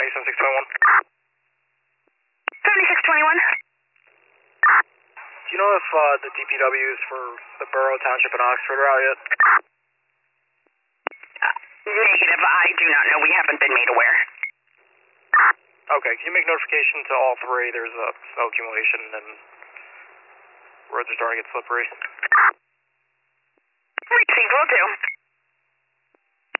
7621. 7621. Do you know if the DPWs for the Borough, Township, and Oxford are out yet? Negative. I do not know. We haven't been made aware. Okay, can you make notification to all three? There's a snow accumulation and roads are starting to get slippery. Receive, will do.